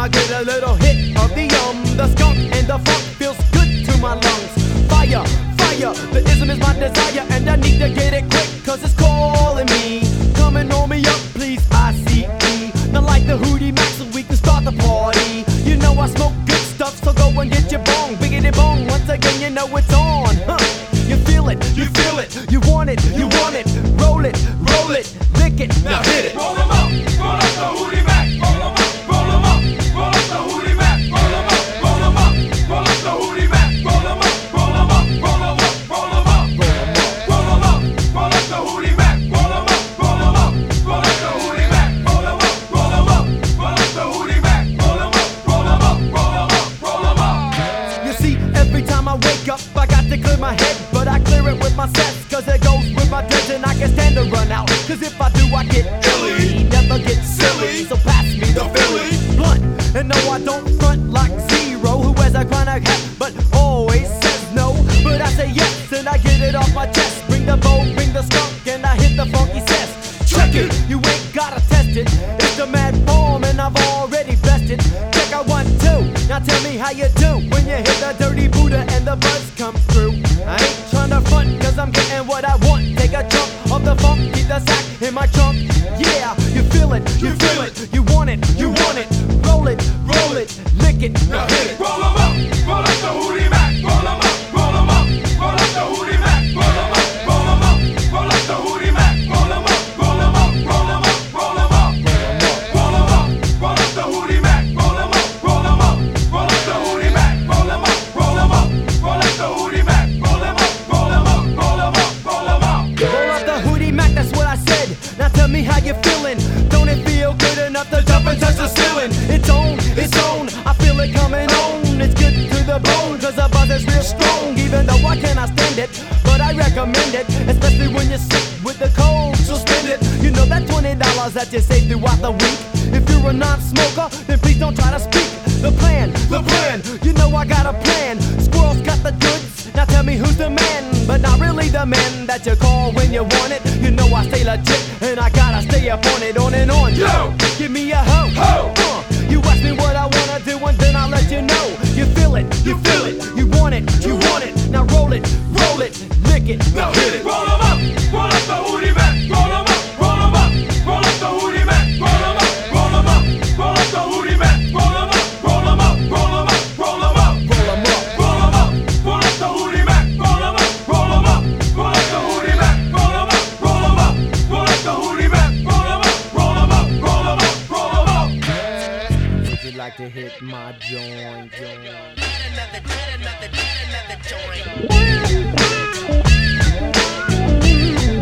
I get a little hit of the skunk and the funk feels good to my lungs. Fire, fire, the ism is my desire, and I need to get it quick, cause it's calling me. Come and roll me up, please, I-C-E. Not like the Hootie Mac, so we can start the party. You know I smoke good stuff, so go and get your bong. Biggity bong, once again you know it's on, huh? You feel it, you feel it, you want it, you want it. Roll it, lick it, now hit it. Roll 'em up, roll up the Hootie Mac. Roll 'em up, roll 'em up, roll up the Hootie Mac. Roll 'em up, roll 'em up, roll up the Hootie Mac. Roll 'em up, roll 'em up, roll 'em up, roll 'em up, roll 'em up, roll up the Hootie Mac. Roll 'em up, roll 'em up, roll up the Hootie Mac. Roll 'em up, roll 'em up, roll up the Hootie Mac. Roll 'em up, roll 'em up, roll 'em up, roll 'em up. You see, every time I wake up, I got to clear my head, but I clear it with my sets, cause it goes with my dreads and I can stand to run out. Cause if I do, I get illy, never get silly. So pass me the Philly blunt. And no, I don't front like Zero, who wears a chronic hat but always says no. But I say yes and I get it off my chest. Bring the bow, bring the skunk, and I hit the funky cess. Check it, you ain't gotta test it. It's the mad form and I've already bested. Check out 1, 2, now tell me how you do when you hit the dirty Buddha and the buzz comes through. I ain't tryna front, cause I'm getting what I want. Take a chunk of the funk, keep the sack in my trunk. Yeah, you feel it, you feel it, you want it, you want it. Roll it, lick it, now hit it. Roll 'em up, roll up the Hootie Mac. Roll 'em up, roll 'em up, roll up the Hootie Mac. Roll 'em up, roll 'em up, roll up the Hootie Mac. Roll 'em up, roll 'em up, roll 'em up, roll 'em up, roll 'em up, roll up the Hootie Mac. Roll 'em up, roll 'em up, roll up the Hootie Mac. Roll 'em up, roll 'em up, roll up the Hootie Mac. Roll 'em up, roll 'em up, roll 'em up, roll 'em up. Roll up the Hootie Mac, that's what I said. Now tell me how you feeling. Don't it feel good enough to jump and touch the ceiling? It's on, I feel it coming on. It's good to the bone, cause the buzz is real strong. Even though I cannot stand it, but I recommend it, especially when you're sick with the cold, so spend it. You know that $20 that you save throughout the week. If you're a non-smoker, then please don't try to speak. The plan, you know I got a plan. Squirrel's got the goods, now tell me who's the man. But not really the man that you call when you want it. You know I stay legit, and I gotta stay up on it, on and on. Yo! Give me a ho! You ask me what I wanna do, and then I'll let you know. You feel it, you feel it, you want it, you want it. Now roll it, lick it, now hit it. Roll 'em up, roll up the Hootie Mac. Roll 'em up, roll 'em up, roll up the Hootie Mac. Roll 'em up, roll 'em up, roll up the Hootie Mac. Roll 'em up, roll 'em up, roll 'em up, roll 'em up, Roll 'em up. roll 'em up, roll up the Hootie Mac. Roll 'em up, roll 'em up, roll up the Hootie Mac. Roll 'em up, roll 'em up, roll up the Hootie Mac. Roll 'em up, roll 'em up, roll 'em up, roll 'em up. Would you like to hit my joint? Another joint.